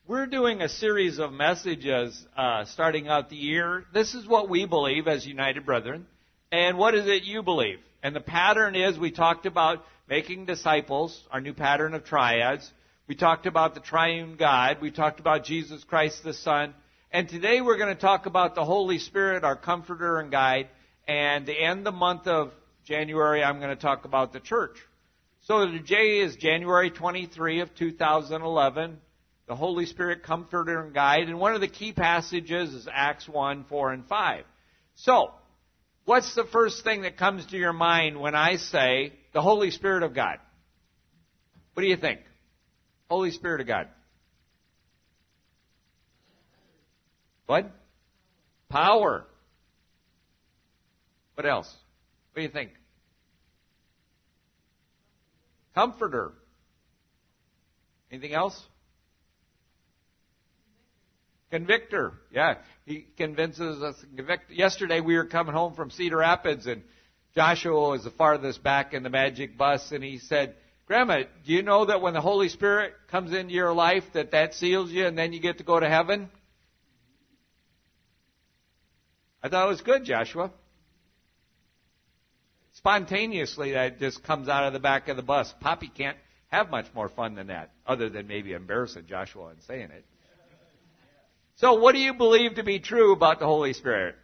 We're doing a series of messages starting out the year. This is what we believe as United Brethren. And what is it you believe? And the pattern is we talked about making disciples, our new pattern of triads. We talked about the triune God. We talked about Jesus Christ the Son. And today we're going to talk about the Holy Spirit, our comforter and guide. And to end the month of January, I'm going to talk about the church. So today is January 23 of 2011. The Holy Spirit, Comforter and Guide. And one of the key passages is Acts 1, 4, and 5. So, what's the first thing that comes to your mind when I say the Holy Spirit of God? What do you think? Holy Spirit of God. What? Power. What else? What do you think? Comforter. Anything else? Convictor. Yeah, he convinces us to convict. Yesterday we were coming home from Cedar Rapids, and Joshua was the farthest back in the magic bus, and he said, Grandma, do you know that when the Holy Spirit comes into your life that seals you and then you get to go to heaven? I thought it was good, Joshua. Spontaneously, that just comes out of the back of the bus. Poppy can't have much more fun than that, other than maybe embarrassing Joshua and saying it. So what do you believe to be true about the Holy Spirit?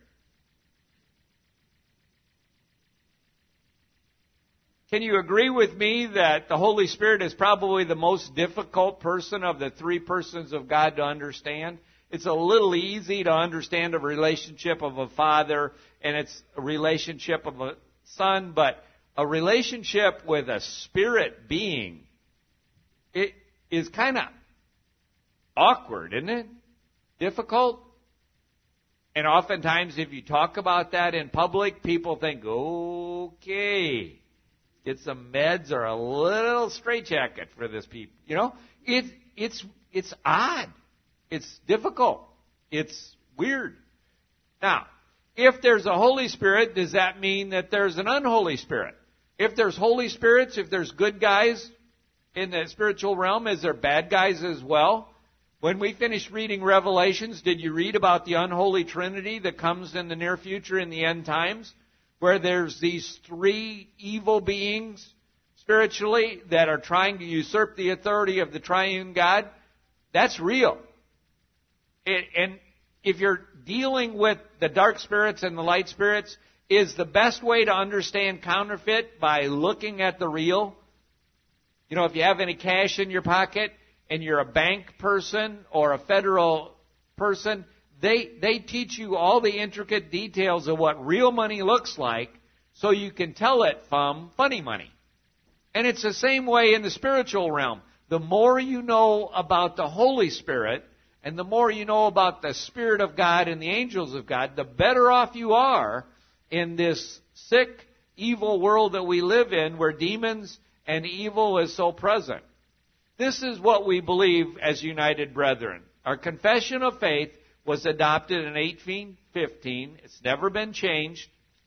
Can you agree with me that the Holy Spirit is probably the most difficult person of the three persons of God to understand? It's a little easy to understand a relationship of a father and it's a relationship of a son, but a relationship with a spirit being, it is kind of awkward, isn't it? Difficult. And oftentimes if you talk about that in public, people think, okay, get some meds or a little straitjacket for this people. You know, it's odd. It's difficult. It's weird. Now, if there's a Holy Spirit, does that mean that there's an unholy spirit? If there's Holy Spirits, if there's good guys in the spiritual realm, is there bad guys as well? When we finished reading Revelations, did you read about the unholy trinity that comes in the near future in the end times? Where there's these three evil beings spiritually that are trying to usurp the authority of the triune God? That's real. And if you're dealing with the dark spirits and the light spirits, is the best way to understand counterfeit by looking at the real? You know, if you have any cash in your pocket, and you're a bank person or a federal person, they teach you all the intricate details of what real money looks like so you can tell it from funny money. And it's the same way in the spiritual realm. The more you know about the Holy Spirit and the more you know about the Spirit of God and the angels of God, the better off you are in this sick, evil world that we live in where demons and evil is so present. This is what we believe as United Brethren. Our confession of faith was adopted in 1815. It's never been changed.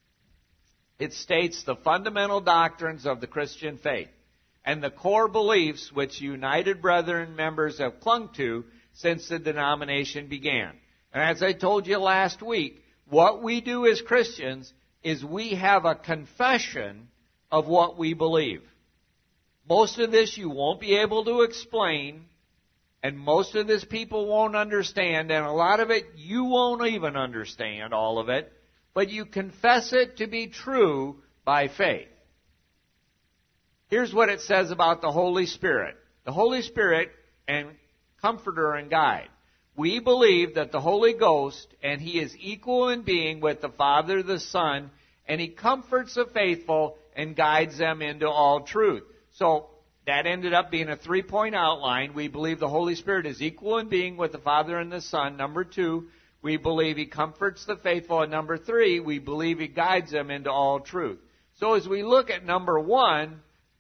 It states the fundamental doctrines of the Christian faith and the core beliefs which United Brethren members have clung to since the denomination began. And as I told you last week, what we do as Christians is we have a confession of what we believe. Most of this you won't be able to explain, and most of this people won't understand, and a lot of it you won't even understand, all of it, but you confess it to be true by faith. Here's what it says about the Holy Spirit. The Holy Spirit and Comforter and Guide. We believe that the Holy Ghost, and He is equal in being with the Father, the Son, and He comforts the faithful and guides them into all truth. So that ended up being a 3-point outline. We believe the Holy Spirit is equal in being with the Father and the Son. Number 2, we believe He comforts the faithful. And number 3, we believe He guides them into all truth. So as we look at number 1,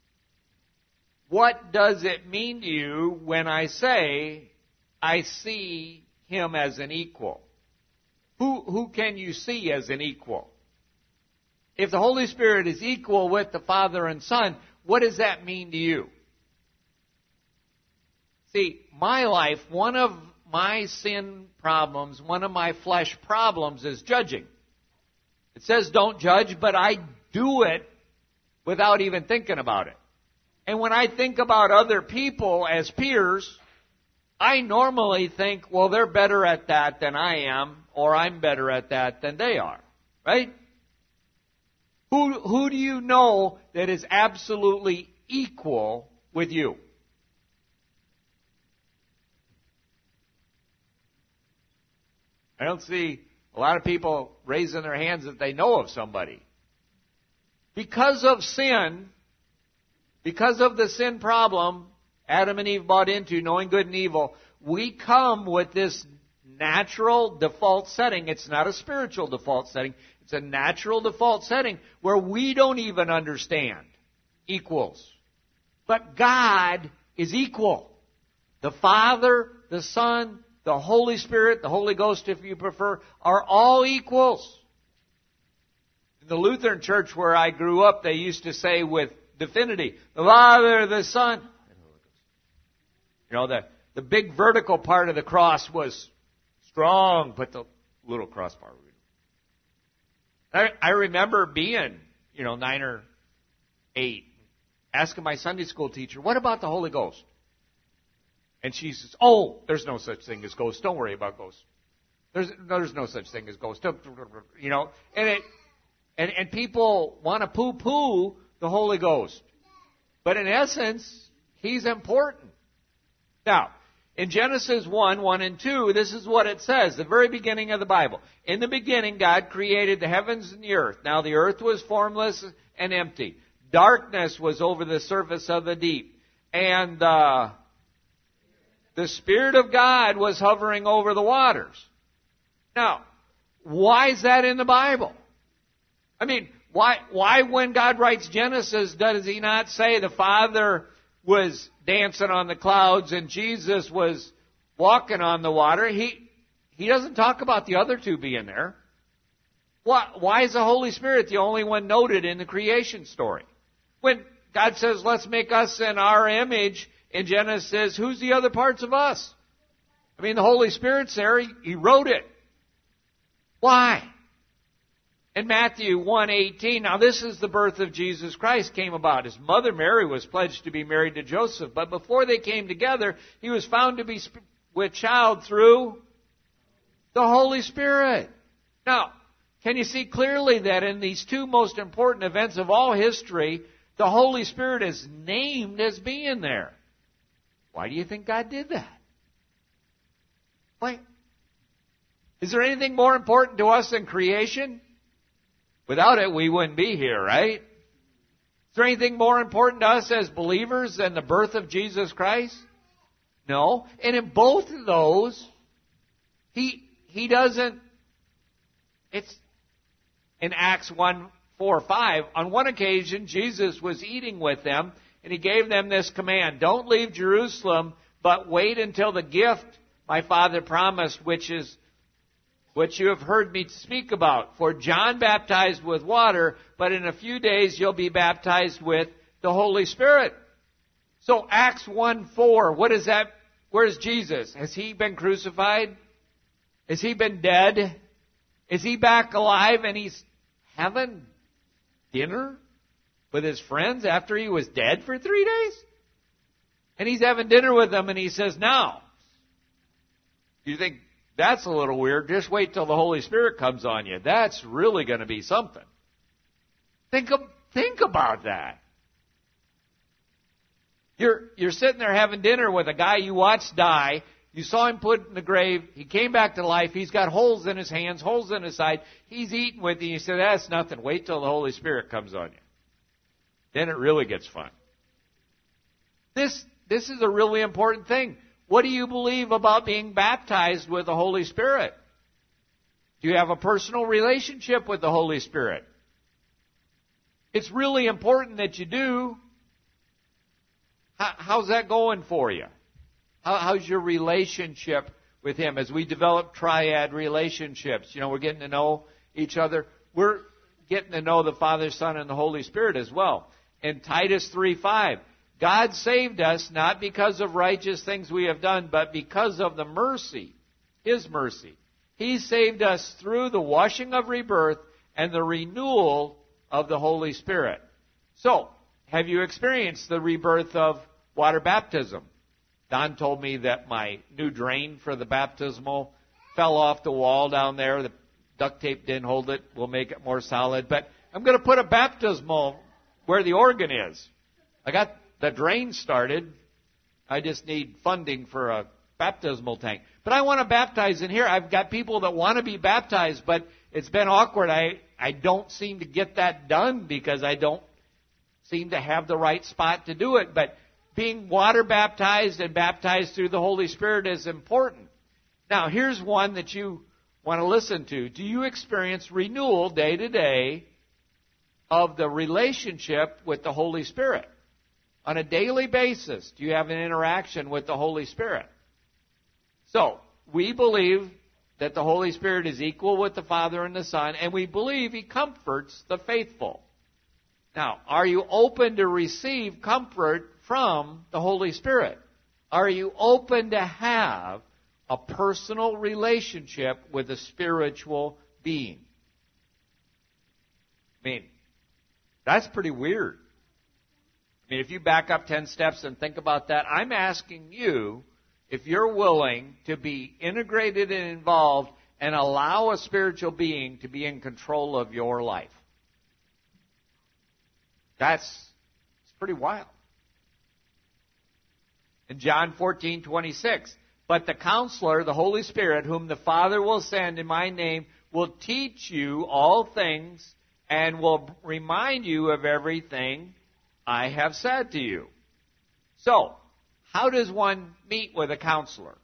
what does it mean to you when I say I see Him as an equal? Who can you see as an equal? If the Holy Spirit is equal with the Father and Son, what does that mean to you? See, my life, one of my sin problems, one of my flesh problems is judging. It says don't judge, but I do it without even thinking about it. And when I think about other people as peers, I normally think, well, they're better at that than I am, or I'm better at that than they are. Right? Who do you know that is absolutely equal with you? I don't see a lot of people raising their hands that they know of somebody. Because of sin, because of the sin problem Adam and Eve bought into, knowing good and evil, we come with this natural default setting. It's not a spiritual default setting. It's a natural default setting where we don't even understand equals. But God is equal. The Father, the Son, the Holy Spirit, the Holy Ghost, if you prefer, are all equals. In the Lutheran church where I grew up, they used to say with divinity, the Father, the Son. You know, the big vertical part of the cross was strong, but the little cross part. I remember being, 9 or 8, asking my Sunday school teacher, what about the Holy Ghost? And she says, oh, there's no such thing as ghosts. Don't worry about ghosts. There's no such thing as ghosts. And people want to poo-poo the Holy Ghost. But in essence, He's important. Now, in Genesis 1 and 2, this is what it says, the very beginning of the Bible. In the beginning, God created the heavens and the earth. Now the earth was formless and empty. Darkness was over the surface of the deep. And the Spirit of God was hovering over the waters. Now, why is that in the Bible? I mean, why when God writes Genesis, does He not say the Father was dancing on the clouds and Jesus was walking on the water? He doesn't talk about the other two being there. Why is the Holy Spirit the only one noted in the creation story? When God says, let's make us in our image, in Genesis, who's the other parts of us? I mean, the Holy Spirit's there. He wrote it. Why? In Matthew 1:18, now this is the birth of Jesus Christ came about. His mother Mary was pledged to be married to Joseph, but before they came together, he was found to be with child through the Holy Spirit. Now, can you see clearly that in these two most important events of all history, the Holy Spirit is named as being there? Why do you think God did that? Why? Is there anything more important to us than creation? Without it, we wouldn't be here, right? Is there anything more important to us as believers than the birth of Jesus Christ? No. And in both of those, He doesn't, it's in Acts 1:4-5, on one occasion, Jesus was eating with them, and He gave them this command, don't leave Jerusalem, but wait until the gift my Father promised, which you have heard me speak about. For John baptized with water, but in a few days you'll be baptized with the Holy Spirit. So Acts 1:4, what is that? Where's Jesus? Has He been crucified? Has He been dead? Is He back alive and He's having dinner with His friends after He was dead for 3 days? And He's having dinner with them and He says, now, you think that's a little weird? Just wait till the Holy Spirit comes on you. That's really going to be something. Think about that. You're sitting there having dinner with a guy you watched die. You saw him put in the grave. He came back to life. He's got holes in his hands, holes in his side. He's eating with you. You say, that's nothing. Wait till the Holy Spirit comes on you. Then it really gets fun. This is a really important thing. What do you believe about being baptized with the Holy Spirit? Do you have a personal relationship with the Holy Spirit? It's really important that you do. How's that going for you? How's your relationship with Him? As we develop triad relationships, we're getting to know each other. We're getting to know the Father, Son, and the Holy Spirit as well. In Titus 3:5, God saved us not because of righteous things we have done, but because of the mercy, His mercy. He saved us through the washing of rebirth and the renewal of the Holy Spirit. So, have you experienced the rebirth of water baptism? Don told me that my new drain for the baptismal fell off the wall down there. The duct tape didn't hold it. We'll make it more solid. But I'm going to put a baptismal where the organ is. I got the drain started. I just need funding for a baptismal tank. But I want to baptize in here. I've got people that want to be baptized, but it's been awkward. I don't seem to get that done because I don't seem to have the right spot to do it. But being water baptized and baptized through the Holy Spirit is important. Now, here's one that you want to listen to. Do you experience renewal day to day of the relationship with the Holy Spirit? On a daily basis, do you have an interaction with the Holy Spirit? So, we believe that the Holy Spirit is equal with the Father and the Son, and we believe He comforts the faithful. Now, are you open to receive comfort from the Holy Spirit? Are you open to have a personal relationship with a spiritual being? I mean, that's pretty weird. I mean, if you back up 10 steps and think about that, I'm asking you if you're willing to be integrated and involved and allow a spiritual being to be in control of your life. It's pretty wild. In John 14:26, but the Counselor, the Holy Spirit, whom the Father will send in my name, will teach you all things and will remind you of everything I have said to you. So, how does one meet with a counselor?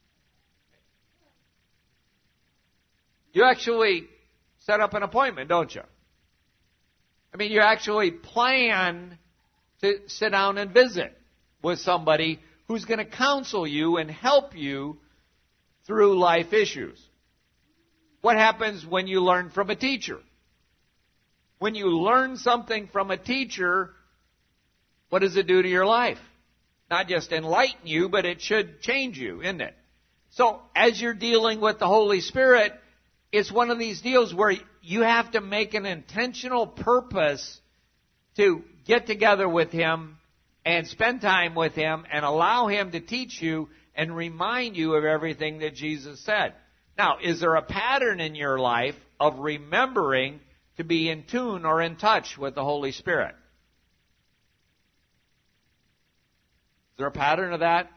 You actually set up an appointment, don't you? I mean, you actually plan to sit down and visit with somebody who's going to counsel you and help you through life issues. What happens when you learn from a teacher? When you learn something from a teacher, what does it do to your life? Not just enlighten you, but it should change you, isn't it? So, as you're dealing with the Holy Spirit, it's one of these deals where you have to make an intentional purpose to get together with Him and spend time with Him and allow Him to teach you and remind you of everything that Jesus said. Now, is there a pattern in your life of remembering to be in tune or in touch with the Holy Spirit? Is there a pattern of that?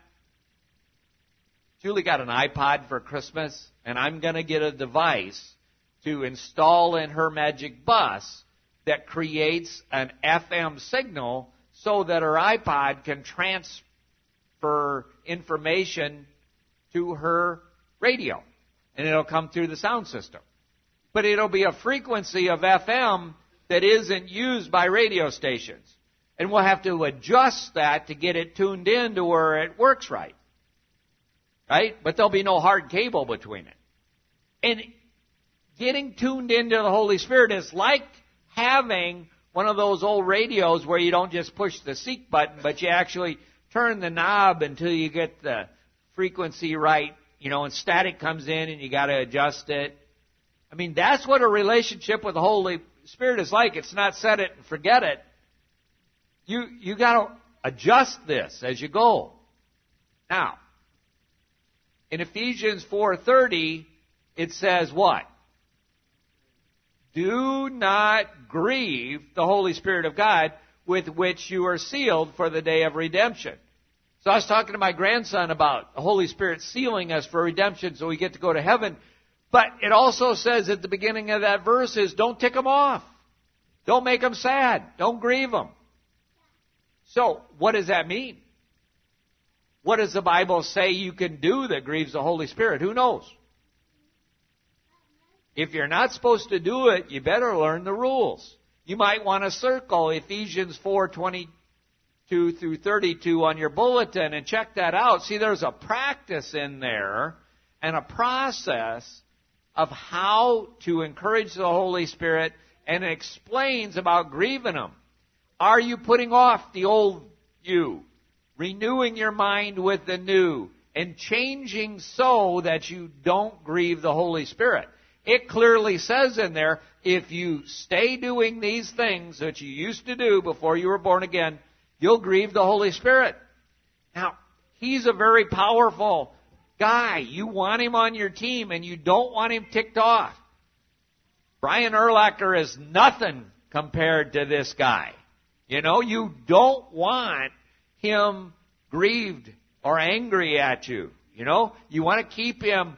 Julie got an iPod for Christmas, and I'm going to get a device to install in her Magic Bus that creates an FM signal so that her iPod can transfer information to her radio. And it'll come through the sound system. But it'll be a frequency of FM that isn't used by radio stations. And we'll have to adjust that to get it tuned in to where it works right. Right? But there'll be no hard cable between it. And getting tuned into the Holy Spirit is like having one of those old radios where you don't just push the seek button, but you actually turn the knob until you get the frequency right, and static comes in and you got to adjust it. I mean, that's what a relationship with the Holy Spirit is like. It's not set it and forget it. You got to adjust this as you go. Now, in Ephesians 4:30, it says what? Do not grieve the Holy Spirit of God, with which you are sealed for the day of redemption. So I was talking to my grandson about the Holy Spirit sealing us for redemption so we get to go to heaven. But it also says at the beginning of that verse is don't tick them off. Don't make them sad. Don't grieve them. So, what does that mean? What does the Bible say you can do that grieves the Holy Spirit? Who knows? If you're not supposed to do it, you better learn the rules. You might want to circle Ephesians 4:22 through 32 on your bulletin and check that out. See, there's a practice in there and a process of how to encourage the Holy Spirit, and it explains about grieving Him. Are you putting off the old you, renewing your mind with the new, and changing so that you don't grieve the Holy Spirit. It clearly says in there, if you stay doing these things that you used to do before you were born again, you'll grieve the Holy Spirit. Now, He's a very powerful guy. You want Him on your team, and you don't want Him ticked off. Brian Urlacher is nothing compared to this guy. You know, you don't want him grieved or angry at you. You know, you want to keep him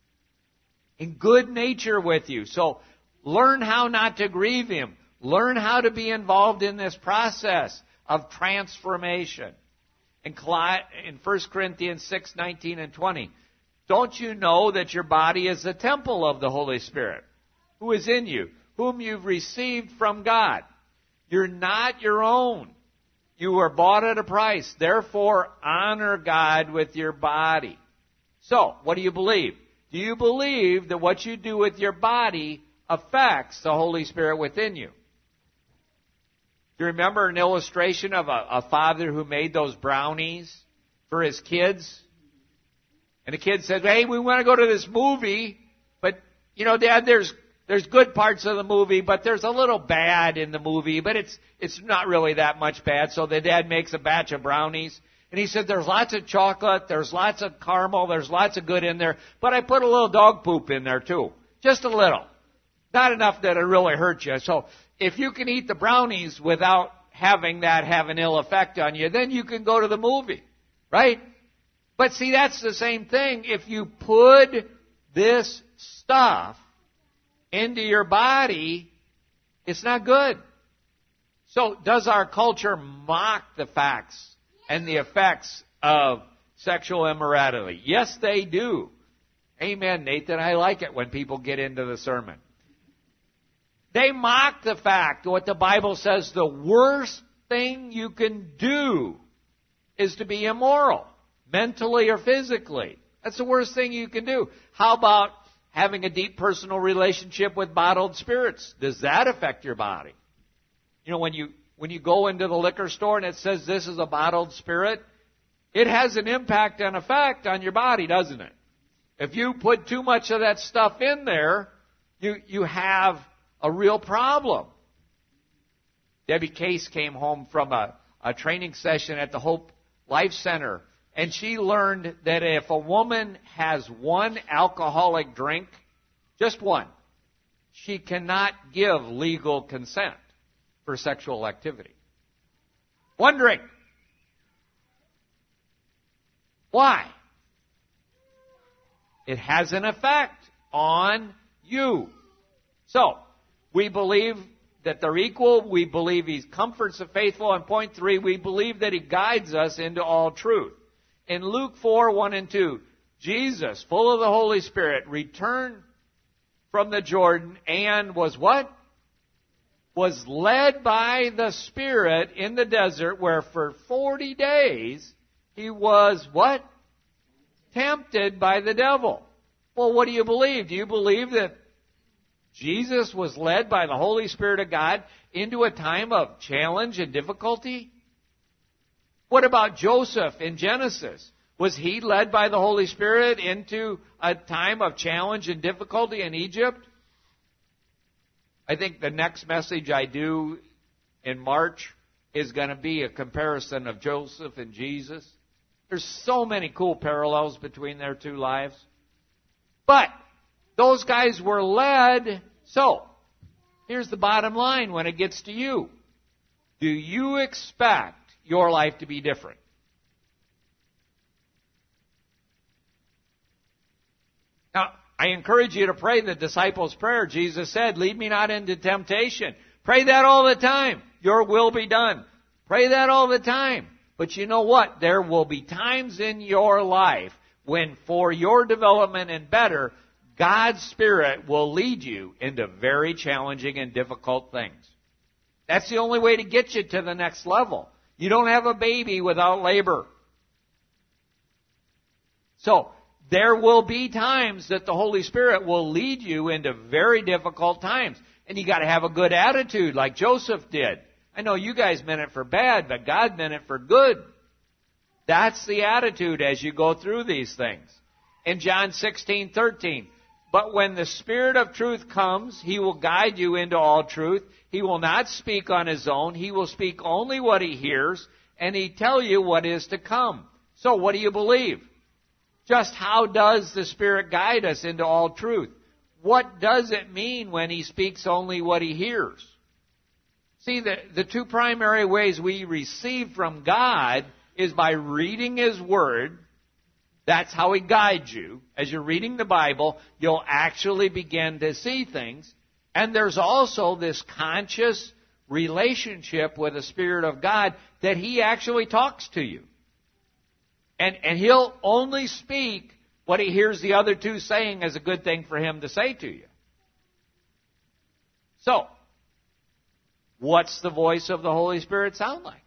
in good nature with you. So learn how not to grieve him. Learn how to be involved in this process of transformation. In 1 Corinthians 6, 19 and 20, don't you know that your body is the temple of the Holy Spirit, who is in you, whom you've received from God? You're not your own. You were bought at a price. Therefore, honor God with your body. So, what do you believe? Do you believe that what you do with your body affects the Holy Spirit within you? Do you remember an illustration of a father who made those brownies for his kids? And the kid said, hey, we want to go to this movie, but, you know, Dad, there's good parts of the movie, but there's a little bad in the movie, but it's not really that much bad. So the dad makes a batch of brownies, and he said, there's lots of chocolate, there's lots of caramel, there's lots of good in there, but I put a little dog poop in there too. Just a little. Not enough that it really hurt you. So if you can eat the brownies without having that have an ill effect on you, then you can go to the movie, right? But see, that's the same thing. If you put this stuff into your body, it's not good. So does our culture mock the facts and the effects of sexual immorality? Yes, they do. Amen, Nathan. I like it when people get into the sermon. They mock the fact, what the Bible says, the worst thing you can do is to be immoral, mentally or physically. That's the worst thing you can do. How about having a deep personal relationship with bottled spirits? Does that affect your body? You know, when you go into the liquor store and it says this is a bottled spirit, it has an impact and effect on your body, doesn't it? If you put too much of that stuff in there, you have a real problem. Debbie Case came home from a training session at the Hope Life Center, and she learned that if a woman has one alcoholic drink, just one, she cannot give legal consent for sexual activity. One drink. Why? It has an effect on you. So, we believe that they're equal. We believe He comforts the faithful. And point 3, we believe that He guides us into all truth. In Luke 4, 1 and 2, Jesus, full of the Holy Spirit, returned from the Jordan and was what? Was led by the Spirit in the desert, where for 40 days He was what? Tempted by the devil. Well, what do you believe? Do you believe that Jesus was led by the Holy Spirit of God into a time of challenge and difficulty? What about Joseph in Genesis? Was he led by the Holy Spirit into a time of challenge and difficulty in Egypt? I think the next message I do in March is going to be a comparison of Joseph and Jesus. There's so many cool parallels between their two lives. But those guys were led. So, here's the bottom line when it gets to you. Do you expect your life to be different? Now, I encourage you to pray the disciples' prayer. Jesus said, lead me not into temptation. Pray that all the time. Your will be done. Pray that all the time. But you know what? There will be times in your life when, for your development and better, God's Spirit will lead you into very challenging and difficult things. That's the only way to get you to the next level. You don't have a baby without labor. So, there will be times that the Holy Spirit will lead you into very difficult times. And you got to have a good attitude like Joseph did. I know you guys meant it for bad, but God meant it for good. That's the attitude as you go through these things. In John 16:13, but when the Spirit of truth comes, He will guide you into all truth. He will not speak on His own. He will speak only what He hears, and He tell you what is to come. So what do you believe? Just how does the Spirit guide us into all truth? What does it mean when He speaks only what He hears? See, the two primary ways we receive from God is by reading His Word. That's how He guides you. As you're reading the Bible, you'll actually begin to see things. And there's also this conscious relationship with the Spirit of God that He actually talks to you. And He'll only speak what He hears the other two saying as a good thing for Him to say to you. So, what's the voice of the Holy Spirit sound like?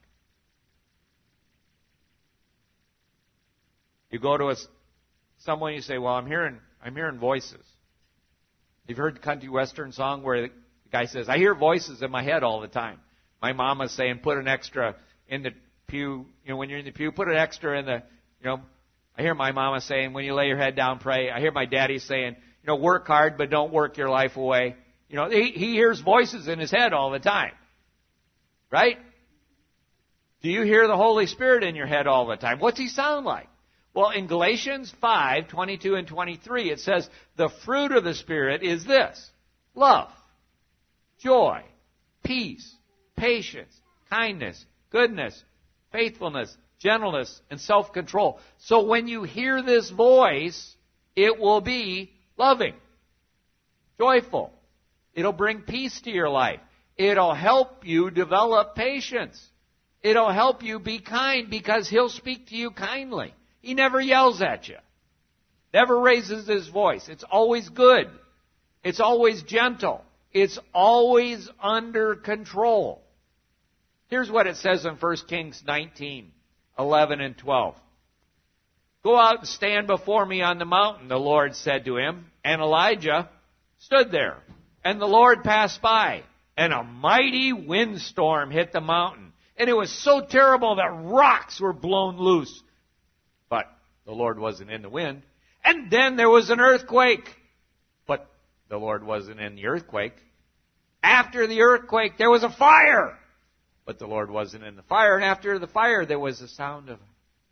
You go to someone, you say, well, I'm hearing voices. You've heard the country western song where the guy says, I hear voices in my head all the time. My mama's saying, put an extra in the pew. When you're in the pew, put an extra in the, I hear my mama saying, when you lay your head down, pray. I hear my daddy saying, work hard, but don't work your life away. He hears voices in his head all the time. Right? Do you hear the Holy Spirit in your head all the time? What's He sound like? Well, in Galatians 5:22 and 23, it says, the fruit of the Spirit is this: love, joy, peace, patience, kindness, goodness, faithfulness, gentleness, and self-control. So when you hear this voice, it will be loving, joyful. It'll bring peace to your life. It'll help you develop patience. It'll help you be kind because He'll speak to you kindly. He never yells at you. Never raises His voice. It's always good. It's always gentle. It's always under control. Here's what it says in 1 Kings 19:11 and 12. Go out and stand before me on the mountain, the Lord said to him. And Elijah stood there. And the Lord passed by. And a mighty windstorm hit the mountain. And it was so terrible that rocks were blown loose. But the Lord wasn't in the wind. And then there was an earthquake. But the Lord wasn't in the earthquake. After the earthquake, there was a fire. But the Lord wasn't in the fire. And after the fire, there was the sound of...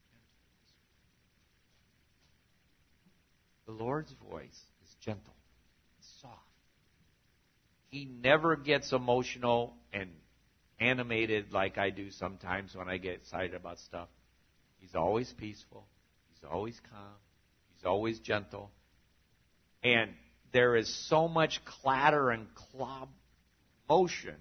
The Lord's voice is gentle, soft. He never gets emotional and animated like I do sometimes when I get excited about stuff. He's always peaceful. He's always calm. He's always gentle. And there is so much clatter and commotion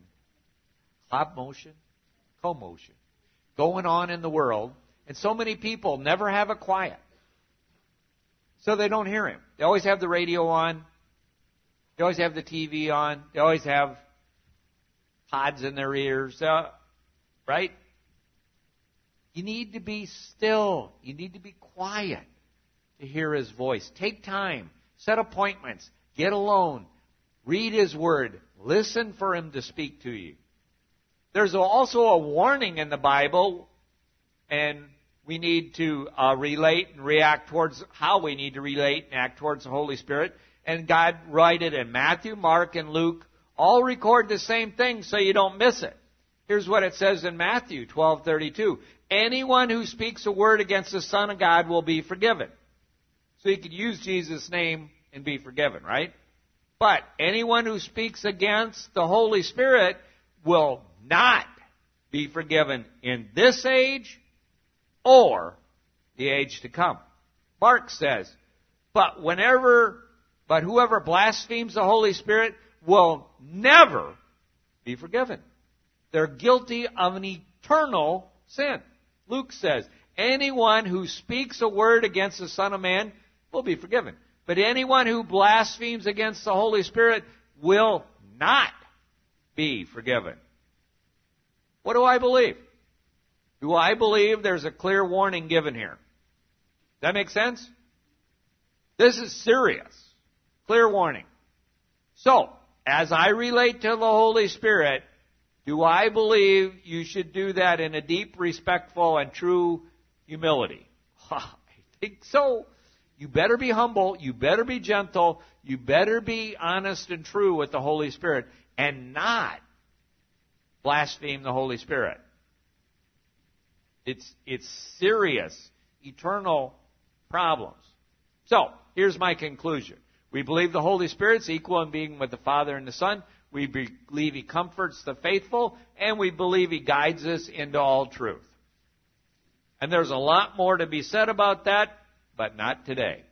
going on in the world. And so many people never have a quiet. So they don't hear Him. They always have the radio on. They always have the TV on. They always have pods in their ears. Right? You need to be still. You need to be quiet to hear His voice. Take time. Set appointments. Get alone. Read His Word. Listen for Him to speak to you. There's also a warning in the Bible, and we need to relate and react towards how we need to relate and act towards the Holy Spirit. And God wrote it in Matthew, Mark, and Luke. All record the same thing so you don't miss it. Here's what it says in Matthew 12:32. Anyone who speaks a word against the Son of God will be forgiven. So you could use Jesus' name and be forgiven, right? But anyone who speaks against the Holy Spirit will not be forgiven in this age or the age to come. Mark says, but whoever blasphemes the Holy Spirit will never be forgiven. They're guilty of an eternal sin. Luke says, anyone who speaks a word against the Son of Man will be forgiven. But anyone who blasphemes against the Holy Spirit will not be forgiven. What do I believe? Do I believe there's a clear warning given here? Does that make sense? This is serious. Clear warning. So, as I relate to the Holy Spirit, Do I believe you should do that in a deep, respectful, and true humility? I think so. You better be humble. You better be gentle. You better be honest and true with the Holy Spirit and not blaspheme the Holy Spirit. It's serious, eternal problems. So, here's my conclusion. We believe the Holy Spirit's equal in being with the Father and the Son. We believe He comforts the faithful, and we believe He guides us into all truth. And there's a lot more to be said about that, but not today.